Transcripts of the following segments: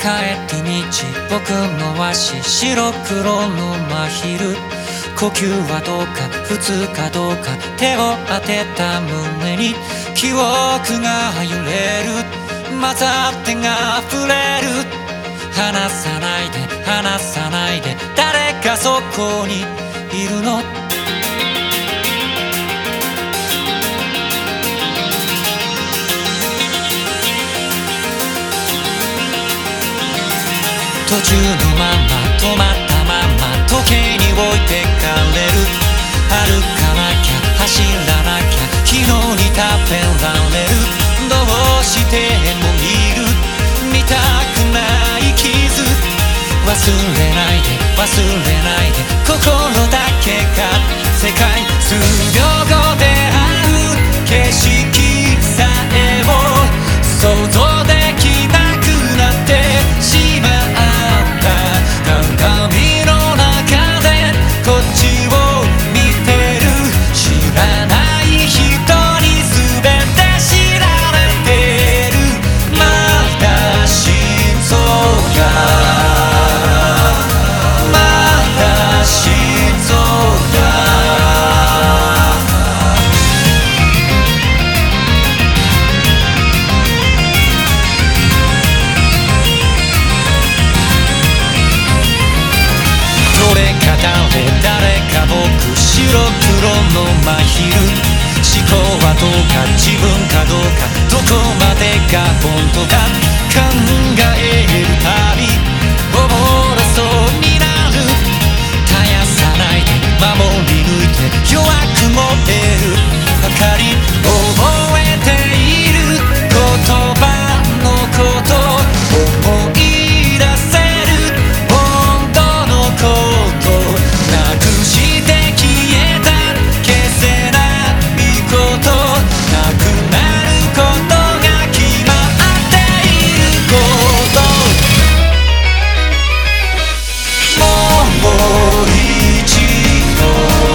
帰る道、僕の足、白黒の真昼。呼吸はどうか、普通かどうか、手を当てた胸に記憶が揺れる。混ざってが溢れる。離さないで離さないで、誰かそこにいるの。途中のまま止まったまま時計に置いてかれる。歩かなきゃ走らなきゃ昨日に食べられる。どうしても見る見たくない傷。忘れないで忘れないで、心だけが世界。数秒後で会う景色さえも想像できなくなってしまう。鏡の中でこっちを見てる。知らない人に全て知られてる。まだ心臓がまだ心臓誰か僕、白黒の真昼。思考はどうか自分かどうか、どこまでが本当か考えるたびおもろそうになる。絶やさないで守り抜いて弱く燃えるばかり。覚えている言葉のこと思い出せる。本当のことなくして消えた消せないこと、なくなることが決まっていること。もう一度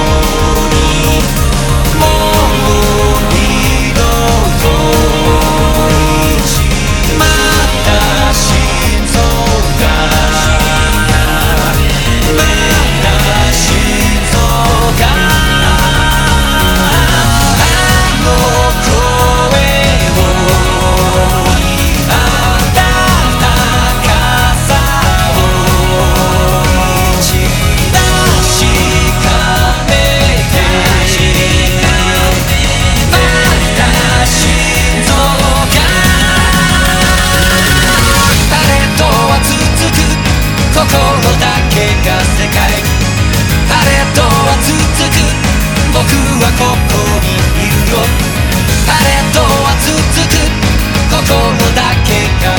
もう二度また心臓がまだ心臓があの声を温かさを確かめてまた心臓が誰とは続く心だけが世界。誰とは続く僕はここにいるよ。誰とは続く心だけが